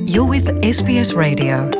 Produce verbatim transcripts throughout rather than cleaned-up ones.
You're with S B S Radio.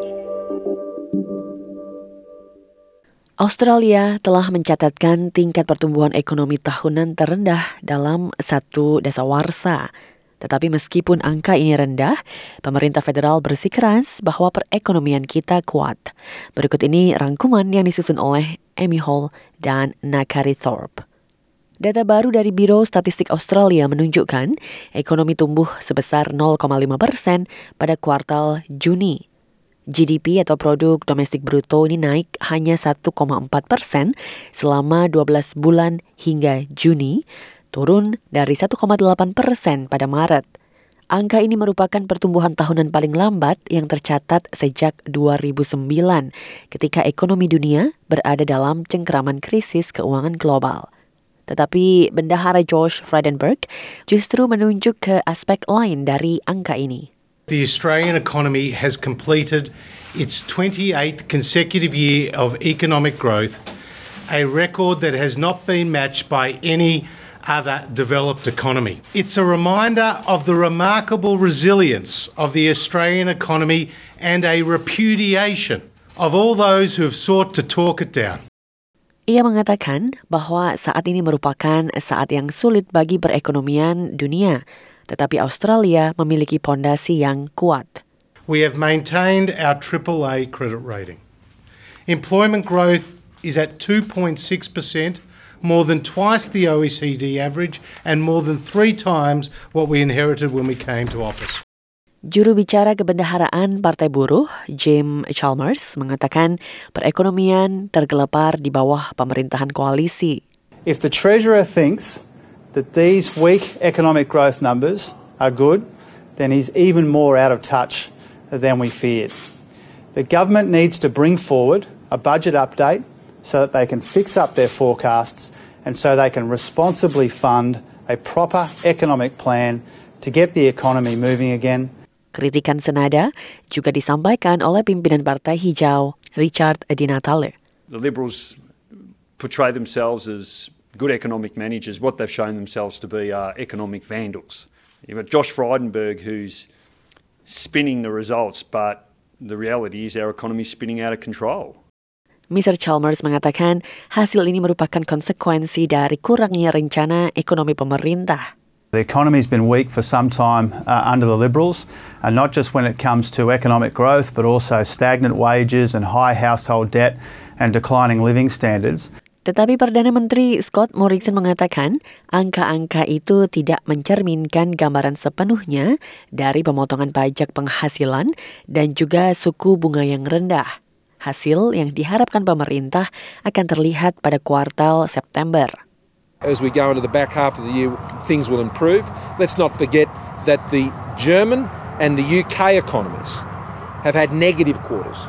Australia telah mencatatkan tingkat pertumbuhan ekonomi tahunan terendah dalam satu dasawarsa. Tetapi meskipun angka ini rendah, pemerintah federal bersikeras bahwa perekonomian kita kuat. Berikut ini rangkuman yang disusun oleh Amy Hall dan Nakari Thorpe. Data baru dari Biro Statistik Australia menunjukkan ekonomi tumbuh sebesar nol koma lima persen pada kuartal Juni. G D P atau produk domestik bruto ini naik hanya satu koma empat persen selama dua belas bulan hingga Juni, turun dari satu koma delapan persen pada Maret. Angka ini merupakan pertumbuhan tahunan paling lambat yang tercatat sejak dua ribu sembilan ketika ekonomi dunia berada dalam cengkeraman krisis keuangan global. Tetapi Bendahara Josh Frydenberg justru menunjuk ke aspek lain dari angka ini. The Australian economy has completed its twenty-eighth consecutive year of economic growth, a record that has not been matched by any other developed economy. It's a reminder of the remarkable resilience of the Australian economy and a repudiation of all those who have sought to talk it down. Ia mengatakan bahwa saat ini merupakan saat yang sulit bagi perekonomian dunia, tetapi Australia memiliki pondasi yang kuat. We have maintained our triple A credit rating. Employment growth is at two point six percent, more than twice the O E C D average and more than three times what we inherited when we came to office. Juru bicara kebendaharaan Partai Buruh, Jim Chalmers, mengatakan perekonomian tergelepar di bawah pemerintahan koalisi. If the Treasurer thinks that these weak economic growth numbers are good, then he's even more out of touch than we feared. The government needs to bring forward a budget update so that they can fix up their forecasts and so they can responsibly fund a proper economic plan to get the economy moving again. Kritikan senada juga disampaikan oleh pimpinan Partai Hijau, Richard Di Natale. The Liberals portray themselves as good economic managers. What they've shown themselves to be are economic vandals. You've got Josh Frydenberg who's spinning the results, but the reality is our economy is spinning out of control. Mister Chalmers mengatakan hasil ini merupakan konsekuensi dari kurangnya rencana ekonomi pemerintah. The economy's been weak for some time uh, under the Liberals, and not just when it comes to economic growth, but also stagnant wages and high household debt and declining living standards. Tetapi Perdana Menteri Scott Morrison mengatakan angka-angka itu tidak mencerminkan gambaran sepenuhnya dari pemotongan pajak penghasilan dan juga suku bunga yang rendah. Hasil yang diharapkan pemerintah akan terlihat pada kuartal September. As we go into the back half of the year, things will improve. Let's not forget that the German and the U K economies have had negative quarters.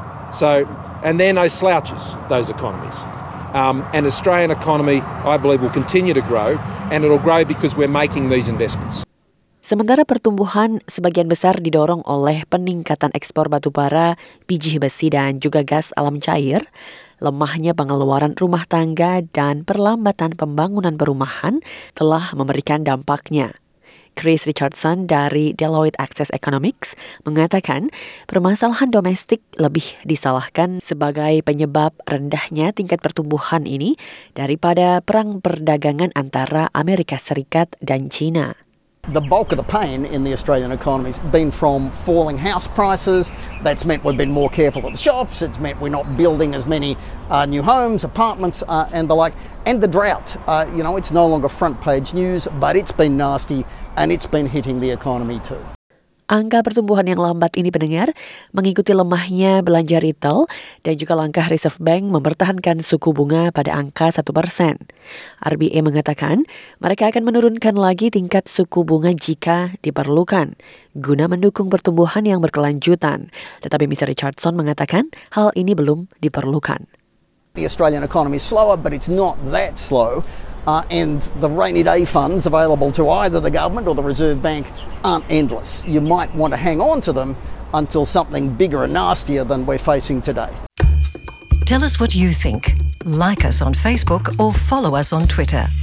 So, and they're no slouches, those economies. Um, and Australian economy, I believe, will continue to grow, and it'll grow because we're making these investments. Sementara pertumbuhan sebagian besar didorong oleh peningkatan ekspor batubara, biji besi dan juga gas alam cair, lemahnya pengeluaran rumah tangga dan perlambatan pembangunan perumahan telah memberikan dampaknya. Chris Richardson dari Deloitte Access Economics mengatakan permasalahan domestik lebih disalahkan sebagai penyebab rendahnya tingkat pertumbuhan ini daripada perang perdagangan antara Amerika Serikat dan China. The bulk of the pain in the Australian economy has been from falling house prices. That's meant we've been more careful at the shops. It's meant we're not building as many uh, new homes, apartments uh, and the like. And the drought, uh, you know, it's no longer front page news, but it's been nasty and it's been hitting the economy too. Angka pertumbuhan yang lambat ini pendengar mengikuti lemahnya belanja retail dan juga langkah Reserve Bank mempertahankan suku bunga pada angka satu persen. R B A mengatakan mereka akan menurunkan lagi tingkat suku bunga jika diperlukan guna mendukung pertumbuhan yang berkelanjutan. Tetapi Mister Richardson mengatakan hal ini belum diperlukan. The Australian economy is slower, but it's not that slow. Uh, and the rainy day funds available to either the government or the Reserve Bank aren't endless. You might want to hang on to them until something bigger and nastier than we're facing today. Tell us what you think. Like us on Facebook or follow us on Twitter.